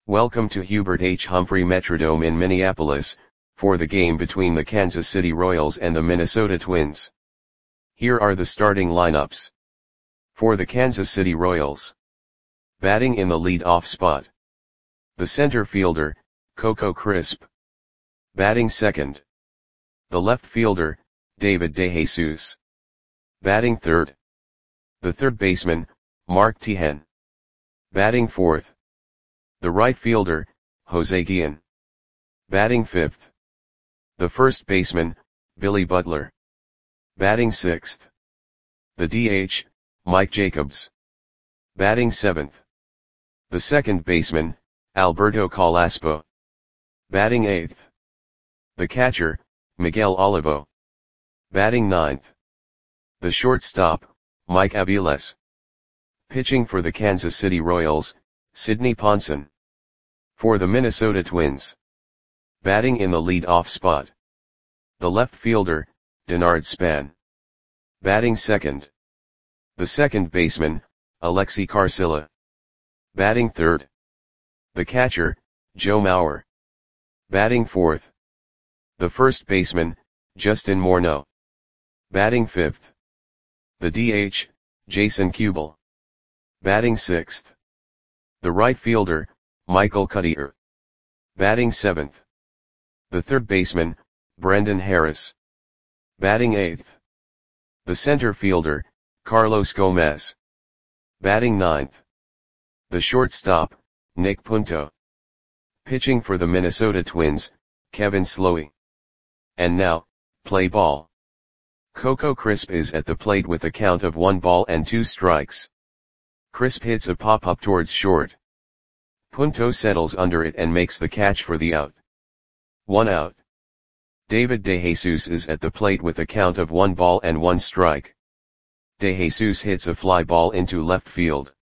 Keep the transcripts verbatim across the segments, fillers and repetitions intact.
Welcome to Hubert H. Humphrey Metrodome in Minneapolis, for the game between the Kansas City Royals and the Minnesota Twins. Here are the starting lineups. For the Kansas City Royals. Batting in the lead-off spot. The center fielder, Coco Crisp. Batting second. The left fielder, David DeJesus. Batting third. The third baseman, Mark Teahen. Batting fourth. The right fielder, Jose Guillen. Batting fifth. The first baseman, Billy Butler. Batting sixth. The D H, Mike Jacobs. Batting seventh. The second baseman, Alberto Calaspo. Batting eighth. The catcher, Miguel Olivo. Batting ninth. The shortstop, Mike Aviles. Pitching for the Kansas City Royals, Sidney Ponson. For the Minnesota Twins. Batting in the lead-off spot. The left fielder, Denard Span. Batting second. The second baseman, Alexi Carcilla. Batting third. The catcher, Joe Mauer. Batting fourth. The first baseman, Justin Morneau. Batting fifth. The D H, Jason Kubel. Batting sixth. The right fielder, Michael Cuddyer. Batting seventh. The third baseman, Brendan Harris. Batting eighth. The center fielder, Carlos Gomez. Batting ninth. The shortstop, Nick Punto. Pitching for the Minnesota Twins, Kevin Slowey. And now, play ball. Coco Crisp is at the plate with a count of one ball and two strikes. Crisp hits a pop-up towards short. Punto settles under it and makes the catch for the out. One out. David DeJesus is at the plate with a count of one ball and one strike. DeJesus hits a fly ball into left field.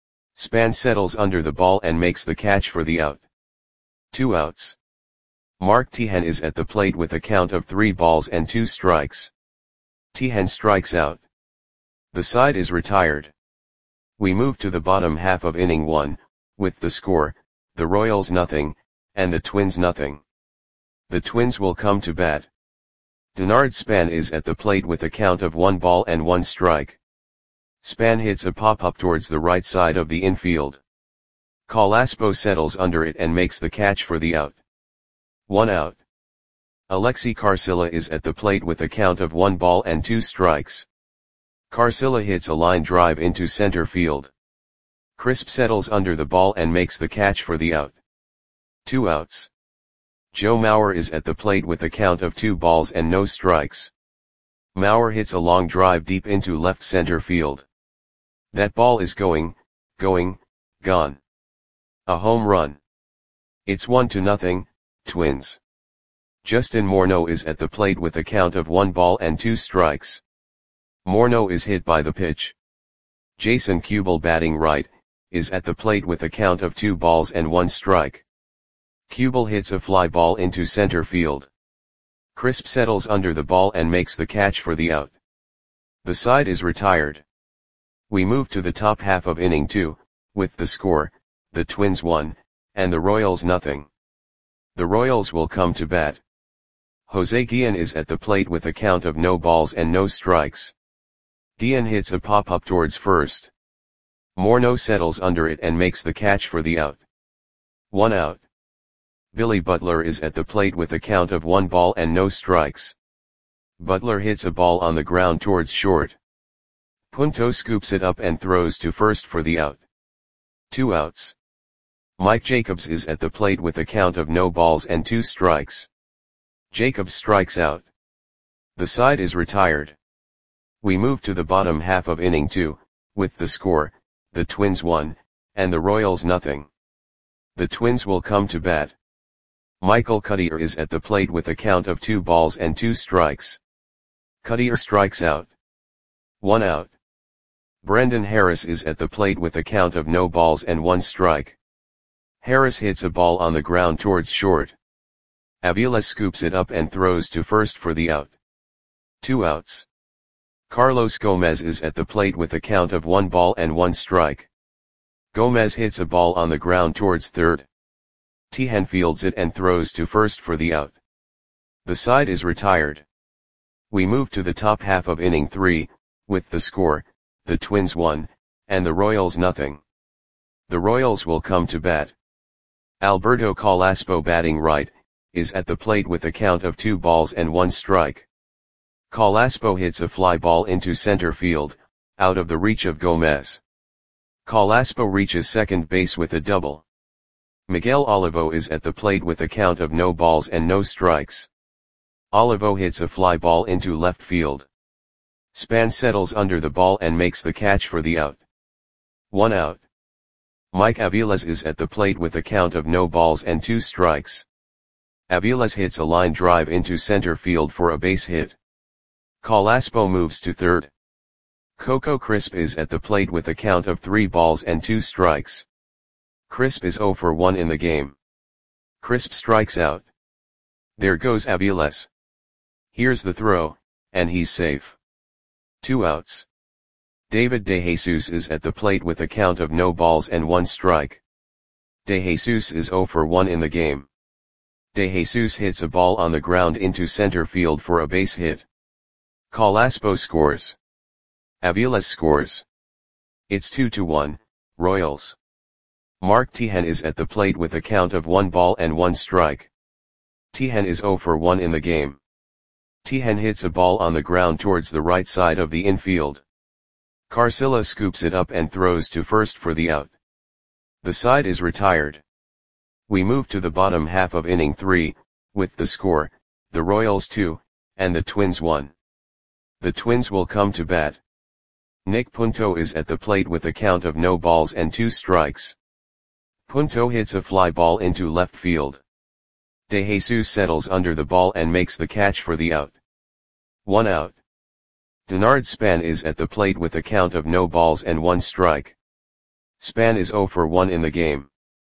Span settles under the ball and makes the catch for the out. Two outs. Mark Teahen is at the plate with a count of three balls and two strikes. Teahen strikes out. The side is retired. We move to the bottom half of inning one, with the score, the Royals nothing, and the Twins nothing. The Twins will come to bat. Denard Span is at the plate with a count of one ball and one strike. Span hits a pop-up towards the right side of the infield. Calaspo settles under it and makes the catch for the out. One out. Alexi Carcilla is at the plate with a count of one ball and two strikes. Carcilla hits a line drive into center field. Crisp settles under the ball and makes the catch for the out. Two outs. Joe Mauer is at the plate with a count of two balls and no strikes. Mauer hits a long drive deep into left center field. That ball is going, going, gone. A home run. It's one to nothing, Twins. Justin Morneau is at the plate with a count of one ball and two strikes. Morneau is hit by the pitch. Jason Kubel, batting right, is at the plate with a count of two balls and one strike. Kubel hits a fly ball into center field. Crisp settles under the ball and makes the catch for the out. The side is retired. We move to the top half of inning two, with the score, the Twins one, and the Royals nothing. The Royals will come to bat. Jose Guillen is at the plate with a count of no balls and no strikes. Guillen hits a pop-up towards first. Morneau settles under it and makes the catch for the out. One out. Billy Butler is at the plate with a count of one ball and no strikes. Butler hits a ball on the ground towards short. Punto scoops it up and throws to first for the out. Two outs. Mike Jacobs is at the plate with a count of no balls and two strikes. Jacobs strikes out. The side is retired. We move to the bottom half of inning two, with the score, the Twins one, and the Royals nothing. The Twins will come to bat. Michael Cuddyer is at the plate with a count of two balls and two strikes. Cuddyer strikes out. One out. Brendan Harris is at the plate with a count of no balls and one strike. Harris hits a ball on the ground towards short. Aviles scoops it up and throws to first for the out. Two outs. Carlos Gomez is at the plate with a count of one ball and one strike. Gomez hits a ball on the ground towards third. Tihan fields it and throws to first for the out. The side is retired. We move to the top half of inning three, with the score, the Twins one, and the Royals nothing. The Royals will come to bat. Alberto Carrasco, batting right, is at the plate with a count of two balls and one strike. Carrasco hits a fly ball into center field, out of the reach of Gomez. Carrasco reaches second base with a double. Miguel Olivo is at the plate with a count of no balls and no strikes. Olivo hits a fly ball into left field. Span settles under the ball and makes the catch for the out. One out. Mike Aviles is at the plate with a count of no balls and two strikes. Aviles hits a line drive into center field for a base hit. Carrasco moves to third. Coco Crisp is at the plate with a count of three balls and two strikes. Crisp is zero for one in the game. Crisp strikes out. There goes Aviles. Here's the throw, and he's safe. Two outs. David DeJesus is at the plate with a count of no balls and one strike. DeJesus is zero for one in the game. DeJesus hits a ball on the ground into center field for a base hit. Carrasco scores. Aviles scores. It's two to one, Royals. Mark Tihan is at the plate with a count of one ball and one strike. Tihan is zero for one in the game. Tihan hits a ball on the ground towards the right side of the infield. Carcilla scoops it up and throws to first for the out. The side is retired. We move to the bottom half of inning three, with the score, the Royals two, and the Twins one. The Twins will come to bat. Nick Punto is at the plate with a count of no balls and two strikes. Punto hits a fly ball into left field. DeJesus settles under the ball and makes the catch for the out. One out. Denard Span is at the plate with a count of no balls and one strike. Span is zero for one in the game.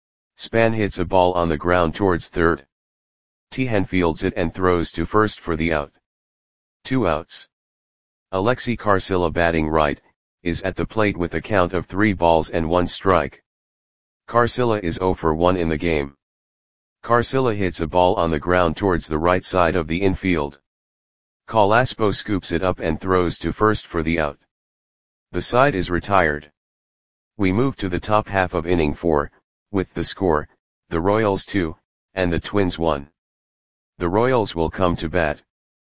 Span hits a ball on the ground towards third. Tihan fields it and throws to first for the out. Two outs. Alexi Carcilla, batting right, is at the plate with a count of three balls and one strike. Carcilla is zero for one in the game. Carcilla hits a ball on the ground towards the right side of the infield. Carrasco scoops it up and throws to first for the out. The side is retired. We move to the top half of inning four, with the score, the Royals two, and the Twins one. The Royals will come to bat.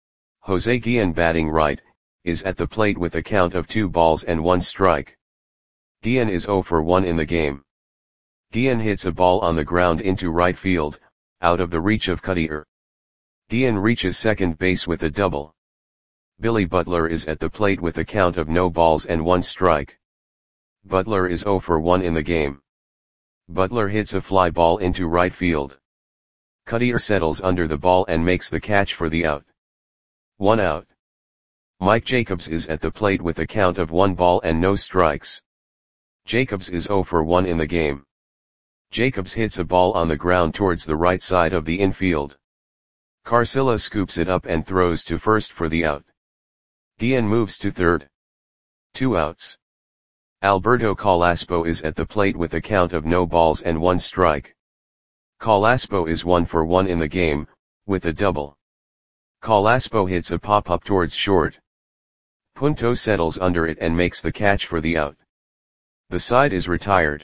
Jose Guillen, batting right, is at the plate with a count of two balls and one strike. Guillen is zero for one in the game. Guillen hits a ball on the ground into right field, out of the reach of Cutter. Guillen reaches second base with a double. Billy Butler is at the plate with a count of no balls and one strike. Butler is zero for one in the game. Butler hits a fly ball into right field. Cutter settles under the ball and makes the catch for the out. One out. Mike Jacobs is at the plate with a count of one ball and no strikes. Jacobs is zero for one in the game. Jacobs hits a ball on the ground towards the right side of the infield. Carcilla scoops it up and throws to first for the out. Guillen moves to third. Two outs. Alberto Carrasco is at the plate with a count of no balls and one strike. Carrasco is one for one in the game, with a double. Carrasco hits a pop-up towards short. Punto settles under it and makes the catch for the out. The side is retired.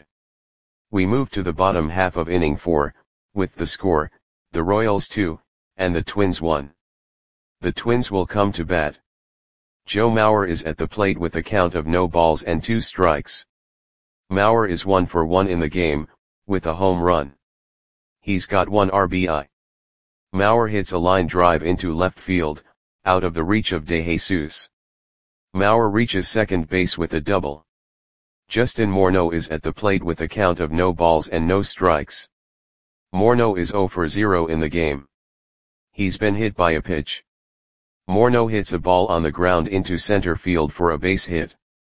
We move to the bottom half of inning four, with the score, the Royals two, and the Twins one. The Twins will come to bat. Joe Mauer is at the plate with a count of no balls and two strikes. Mauer is one for one in the game, with a home run. He's got one R B I. Mauer hits a line drive into left field, out of the reach of DeJesus. Mauer reaches second base with a double. Justin Morneau is at the plate with a count of no balls and no strikes. Morneau is zero for zero in the game. He's been hit by a pitch. Morneau hits a ball on the ground into center field for a base hit.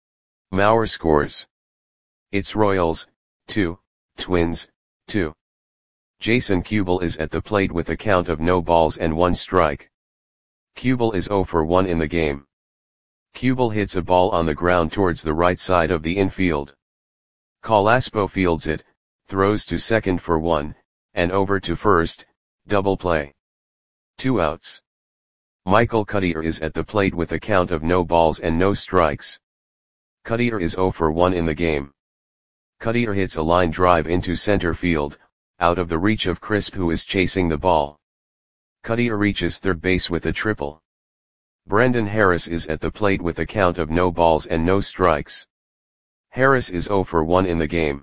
Mauer scores. It's Royals, two, Twins, two. Jason Kubel is at the plate with a count of no balls and one strike. Kubel is zero for one in the game. Kubel hits a ball on the ground towards the right side of the infield. Carrasco fields it, throws to second for one, and over to first, double play. Two outs. Michael Cuddyer is at the plate with a count of no balls and no strikes. Cuddyer is zero for one in the game. Cuddyer hits a line drive into center field, out of the reach of Crisp, who is chasing the ball. Cuddyer reaches third base with a triple. Brendan Harris is at the plate with a count of no balls and no strikes. Harris is zero for one in the game.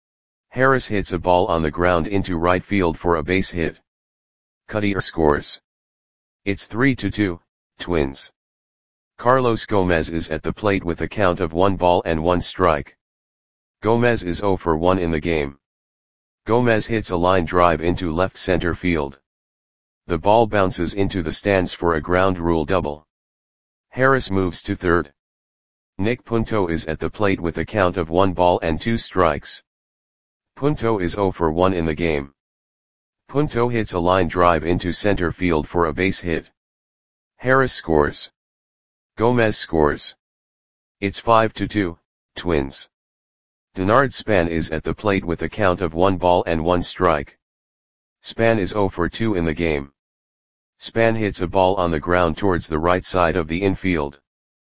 Harris hits a ball on the ground into right field for a base hit. Cuddyer scores. It's three to two, Twins. Carlos Gomez is at the plate with a count of one ball and one strike. Gomez is zero for one in the game. Gomez hits a line drive into left center field. The ball bounces into the stands for a ground rule double. Harris moves to third. Nick Punto is at the plate with a count of one ball and two strikes. Punto is zero for one in the game. Punto hits a line drive into center field for a base hit. Harris scores. Gomez scores. It's five to two, Twins. Denard Span is at the plate with a count of one ball and one strike. Span is zero for two in the game. Span hits a ball on the ground towards the right side of the infield.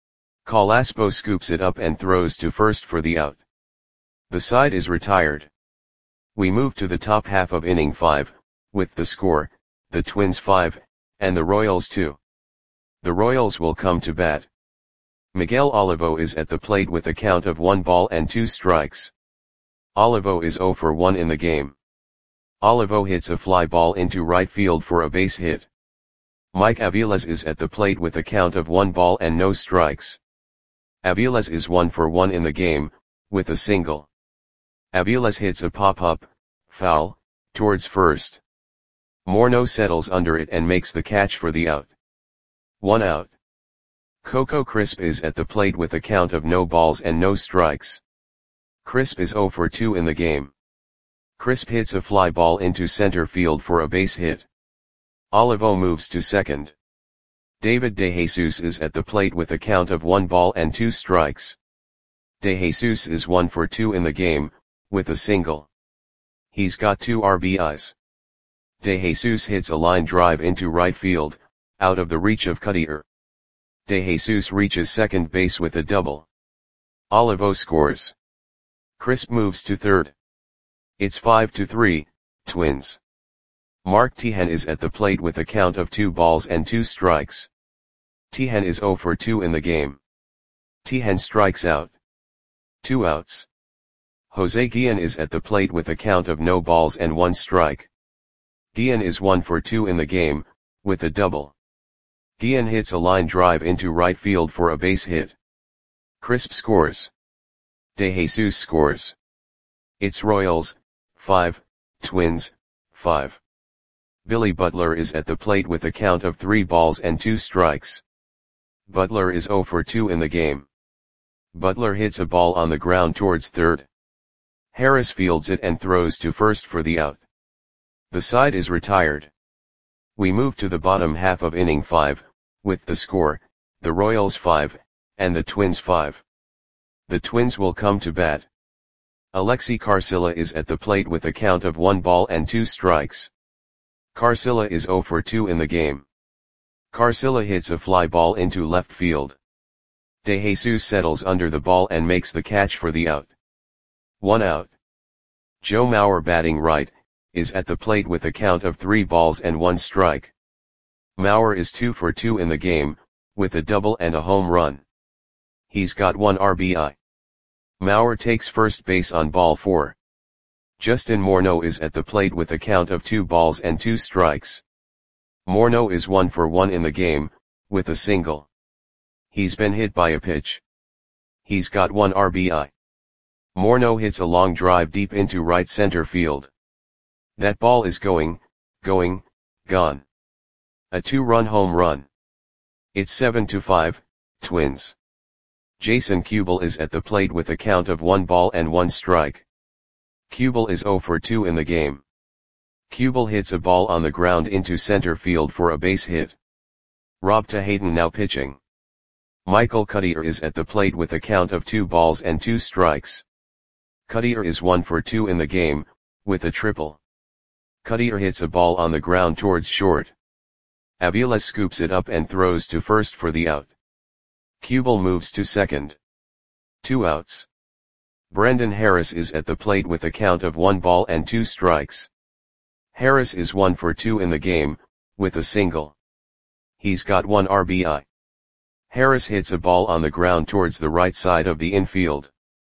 Calaspo scoops it up and throws to first for the out. The side is retired. We move to the top half of inning five, with the score, the Twins five, and the Royals two. The Royals will come to bat. Miguel Olivo is at the plate with a count of one ball and two strikes. Olivo is zero for one in the game. Olivo hits a fly ball into right field for a base hit. Mike Aviles is at the plate with a count of one ball and no strikes. Aviles is one for one in the game, with a single. Aviles hits a pop-up, foul, towards first. Morneau settles under it and makes the catch for the out. One out. Coco Crisp is at the plate with a count of no balls and no strikes. Crisp is zero for two in the game. Crisp hits a fly ball into center field for a base hit. Olivo moves to second. David DeJesus is at the plate with a count of one ball and two strikes. DeJesus is one for two in the game, with a single. He's got two R B Is. DeJesus hits a line drive into right field, out of the reach of Cuddyer. DeJesus reaches second base with a double. Olivo scores. Crisp moves to third. It's five to three, Twins. Mark Teahen is at the plate with a count of two balls and two strikes. Teahen is zero for two in the game. Teahen strikes out. Two outs. Jose Guillen is at the plate with a count of no balls and one strike. Guillen is one for two in the game, with a double. Guillen hits a line drive into right field for a base hit. Crisp scores. DeJesus scores. It's Royals, five, Twins, five. Billy Butler is at the plate with a count of three balls and two strikes. Butler is zero for two in the game. Butler hits a ball on the ground towards third. Harris fields it and throws to first for the out. The side is retired. We move to the bottom half of inning five, with the score, the Royals five, and the Twins five. The Twins will come to bat. Alexi Carcilla is at the plate with a count of one ball and two strikes. Carcilla is zero for two in the game. Carcilla hits a fly ball into left field. DeJesus settles under the ball and makes the catch for the out. One out. Joe Mauer, batting right, is at the plate with a count of three balls and one strike. Mauer is two for two in the game, with a double and a home run. He's got one R B I. Mauer takes first base on ball four. Justin Morneau is at the plate with a count of two balls and two strikes. Morneau is one for one in the game, with a single. He's been hit by a pitch. He's got one R B I. Morneau hits a long drive deep into right center field. That ball is going, going, gone. A two-run home run. It's seven to five, Twins. Jason Kubel is at the plate with a count of one ball and one strike. Kubel is zero for two in the game. Kubel hits a ball on the ground into center field for a base hit. Rob Tahayden now pitching. Michael Cuddyer is at the plate with a count of two balls and two strikes. Cuddyer is one for two in the game, with a triple. Cutter hits a ball on the ground towards short. Aviles scoops it up and throws to first for the out. Kubel moves to second. Two outs. Brendan Harris is at the plate with a count of one ball and two strikes. Harris is one for two in the game, with a single. He's got one R B I. Harris hits a ball on the ground towards the right side of the infield.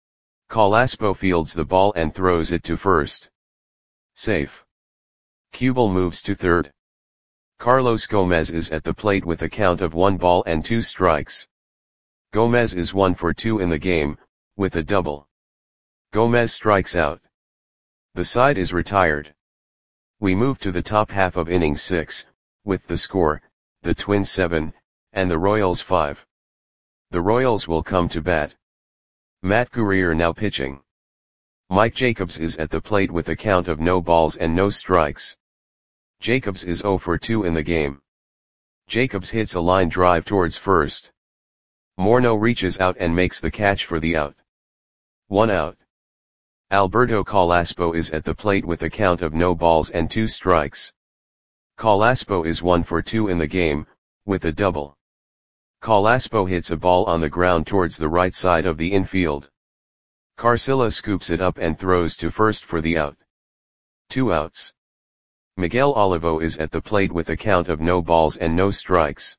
Calaspo fields the ball and throws it to first. Safe. Kubel moves to third. Carlos Gomez is at the plate with a count of one ball and two strikes. Gomez is one for two in the game, with a double. Gomez strikes out. The side is retired. We move to the top half of inning six, with the score, the Twins seven, and the Royals five. The Royals will come to bat. Matt Guerrier now pitching. Mike Jacobs is at the plate with a count of no balls and no strikes. Jacobs is zero for two in the game. Jacobs hits a line drive towards first. Morneau reaches out and makes the catch for the out. One out. Alberto Calaspo is at the plate with a count of no balls and two strikes. Calaspo is one for two in the game, with a double. Calaspo hits a ball on the ground towards the right side of the infield. Carcilla scoops it up and throws to first for the out. Two outs. Miguel Olivo is at the plate with a count of no balls and no strikes.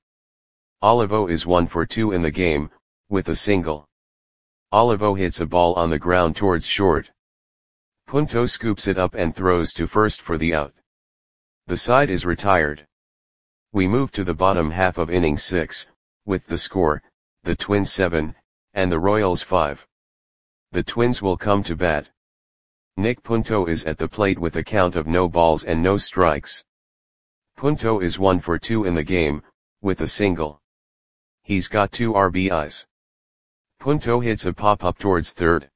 Olivo is one for two in the game, with a single. Olivo hits a ball on the ground towards short. Punto scoops it up and throws to first for the out. The side is retired. We move to the bottom half of inning six, with the score, the Twins seven, and the Royals five. The Twins will come to bat. Nick Punto is at the plate with a count of no balls and no strikes. Punto is one for two in the game, with a single. He's got two R B Is. Punto hits a pop-up towards third.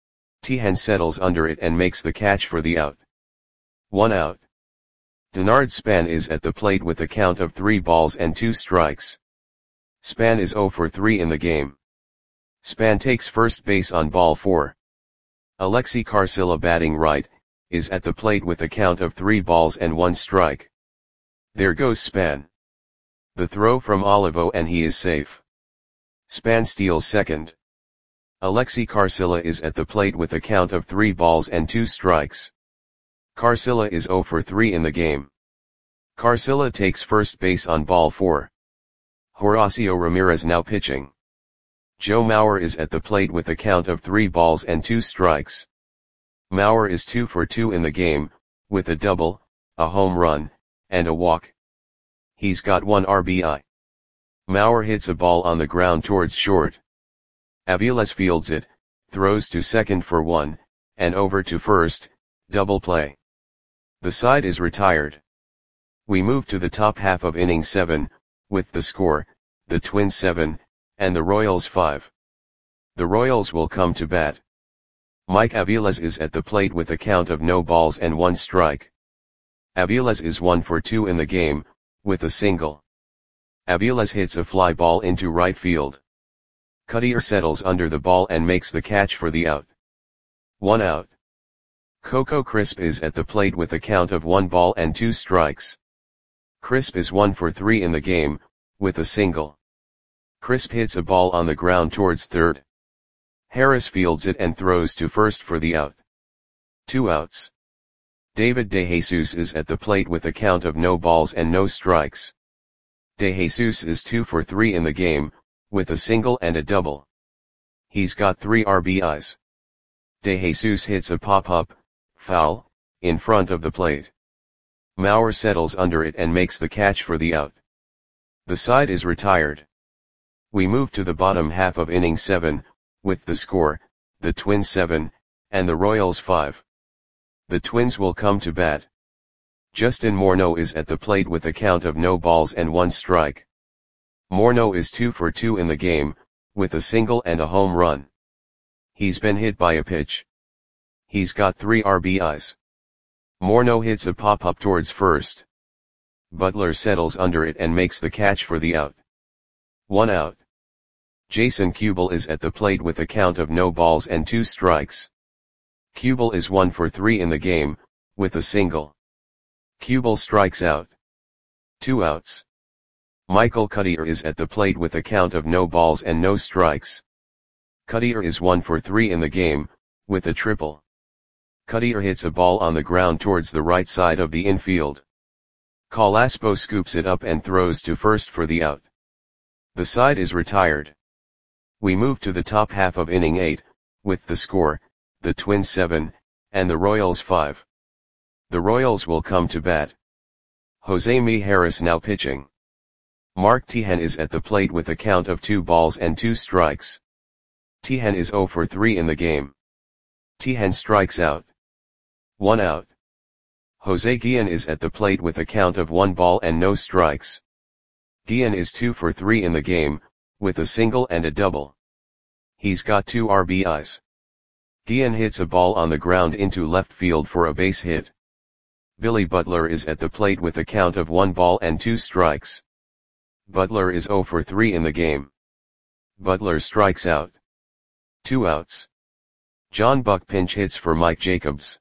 Tejan settles under it and makes the catch for the out. One out. Denard Span is at the plate with a count of three balls and two strikes. Span is zero for three in the game. Span takes first base on ball four. Alexi Carcilla, batting right, is at the plate with a count of three balls and one strike. There goes Span. The throw from Olivo and he is safe. Span steals second. Alexi Carcilla is at the plate with a count of three balls and two strikes. Carcilla is zero for three in the game. Carcilla takes first base on ball four. Horacio Ramirez now pitching. Joe Mauer is at the plate with a count of three balls and two strikes. Mauer is two for two in the game, with a double, a home run, and a walk. He's got one R B I. Mauer hits a ball on the ground towards short. Aviles fields it, throws to second for one, and over to first, double play. The side is retired. We move to the top half of inning seven, with the score, the Twins seven, and the Royals five. The Royals will come to bat. Mike Aviles is at the plate with a count of no balls and one strike. Aviles is one for two in the game, with a single. Aviles hits a fly ball into right field. Cutter settles under the ball and makes the catch for the out. One out. Coco Crisp is at the plate with a count of one ball and two strikes. Crisp is one for three in the game, with a single. Crisp hits a ball on the ground towards third. Harris fields it and throws to first for the out. Two outs. David DeJesus is at the plate with a count of no balls and no strikes. DeJesus is two for three in the game, with a single and a double. He's got three R B Is. DeJesus hits a pop-up, foul, in front of the plate. Mauer settles under it and makes the catch for the out. The side is retired. We move to the bottom half of inning seven, with the score, the Twins seven, and the Royals five. The Twins will come to bat. Justin Morneau is at the plate with a count of no balls and one strike. Morneau is two for two in the game, with a single and a home run. He's been hit by a pitch. He's got three R B Is. Morneau hits a pop-up towards first. Butler settles under it and makes the catch for the out. One out. Jason Kubel is at the plate with a count of no balls and two strikes. Kubel is one for three in the game, with a single. Kubel strikes out. Two outs. Michael Cuddyer is at the plate with a count of no balls and no strikes. Cuddyer is one for three in the game, with a triple. Cuddyer hits a ball on the ground towards the right side of the infield. Colaspo scoops it up and throws to first for the out. The side is retired. We move to the top half of inning eight, with the score, the Twins seven, and the Royals five. The Royals will come to bat. Jose Mijares now pitching. Mark Tejan is at the plate with a count of two balls and two strikes. Tejan is zero for three in the game. Tejan strikes out. One out. Jose Guillen is at the plate with a count of one ball and no strikes. Guillen is two for three in the game, with a single and a double. He's got two R B Is. Guillen hits a ball on the ground into left field for a base hit. Billy Butler is at the plate with a count of one ball and two strikes. Butler is zero for three in the game. Butler strikes out. Two outs. John Buck pinch hits for Mike Jacobs.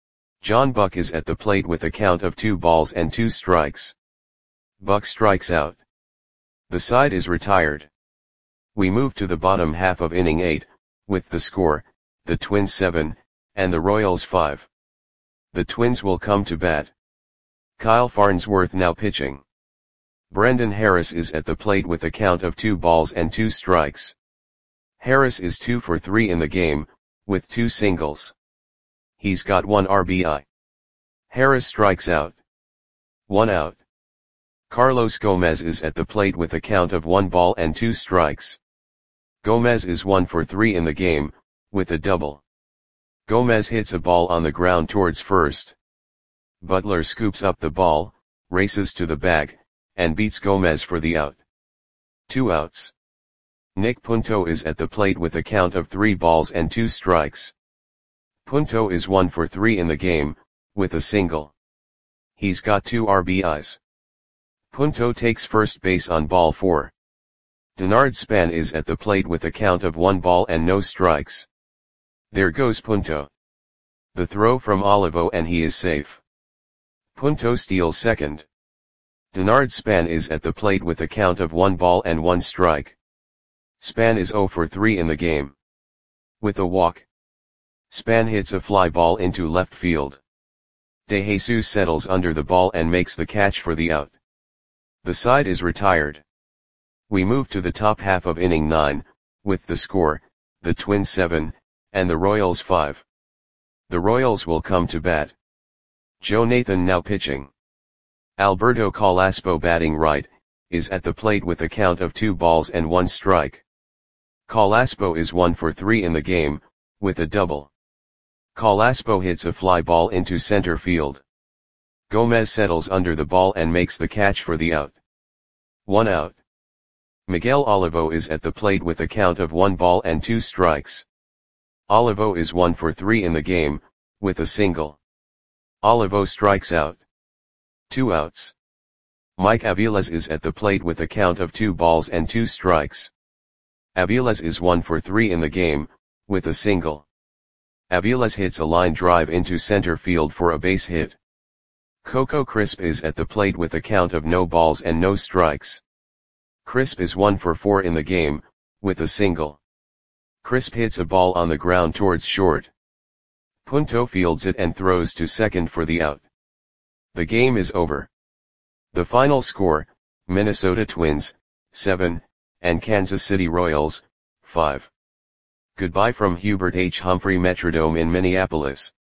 John Buck is at the plate with a count of two balls and two strikes. Buck strikes out. The side is retired. We move to the bottom half of inning eight, with the score, the Twins seven, and the Royals five. The Twins will come to bat. Kyle Farnsworth now pitching. Brendan Harris is at the plate with a count of two balls and two strikes. Harris is two for three in the game, with two singles. He's got one R B I. Harris strikes out. One out. Carlos Gomez is at the plate with a count of one ball and two strikes. Gomez is one for three in the game, with a double. Gomez hits a ball on the ground towards first. Butler scoops up the ball, races to the bag, and beats Gomez for the out. Two outs. Nick Punto is at the plate with a count of three balls and two strikes. Punto is one for three in the game, with a single. He's got two R B Is. Punto takes first base on ball four. Denard Span is at the plate with a count of one ball and no strikes. There goes Punto. The throw from Olivo and he is safe. Punto steals second. Denard Span is at the plate with a count of one ball and one strike. Span is zero for three in the game. With a walk. Span hits a fly ball into left field. De Jesus settles under the ball and makes the catch for the out. The side is retired. We move to the top half of inning nine, with the score, the Twins seven, and the Royals five. The Royals will come to bat. Joe Nathan now pitching. Alberto Colaspo batting right, is at the plate with a count of two balls and one strike. Colaspo is one for three in the game, with a double. Colaspo hits a fly ball into center field. Gomez settles under the ball and makes the catch for the out. One out. Miguel Olivo is at the plate with a count of one ball and two strikes. Olivo is one for three in the game, with a single. Olivo strikes out. Two outs. Mike Aviles is at the plate with a count of two balls and two strikes. Aviles is one for three in the game, with a single. Aviles hits a line drive into center field for a base hit. Coco Crisp is at the plate with a count of no balls and no strikes. Crisp is one for four in the game, with a single. Crisp hits a ball on the ground towards short. Punto fields it and throws to second for the out. The game is over. The final score, Minnesota Twins, seven, and Kansas City Royals, five. Goodbye from Hubert H. Humphrey Metrodome in Minneapolis.